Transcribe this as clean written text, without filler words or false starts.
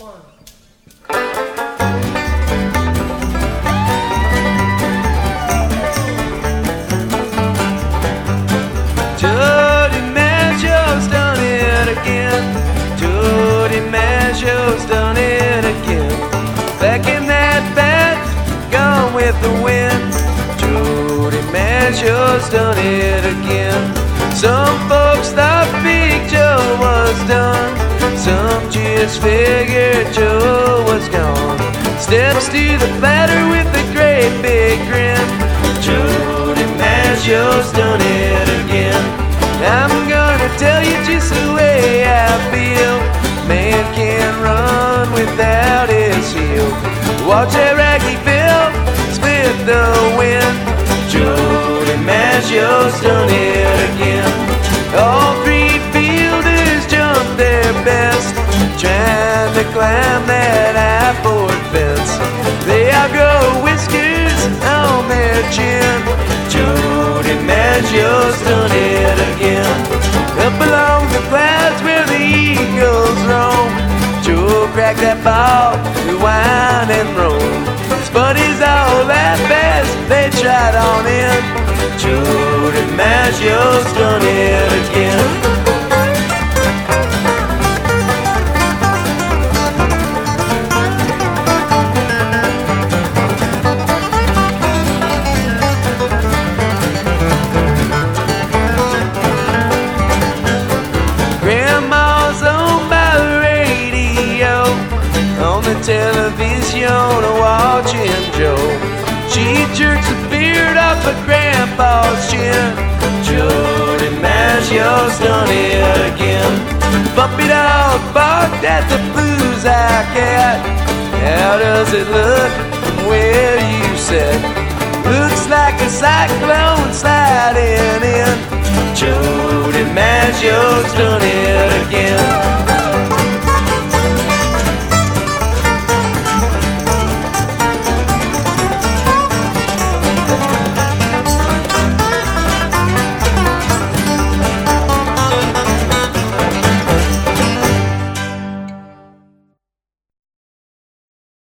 Jody Maggio's done it again. Jody Maggio's done it again. Back in that bat, gone with the wind. Jody Maggio's done it again. Some folks thought Big Joe was done. Some just figured Joe was gone. Steps to the batter with a great big grin. Jody Maggio's done it again. I'm gonna tell you just the way I feel. Man can't run without his heel. Watch that raggy Bill split the wind. Jody Maggio's done it again. All three fielders jumped their best, trying to climb that high-board fence. They outgrow whiskers on their chin. Jody Maggio's done it again. Up along the clouds where the eagles roam, Joe cracked that ball to whine and roam. His buddies all that fast, they tried on in. Jody Maggio's done it again. Television watching Joe. She jerks a beard off of Grandpa's chin. Jody Maggio's done it again. Bumpy dog barked at the blues eye cat. How does it look from where you sit? Looks like a cyclone sliding in. Jody Maggio's done it again.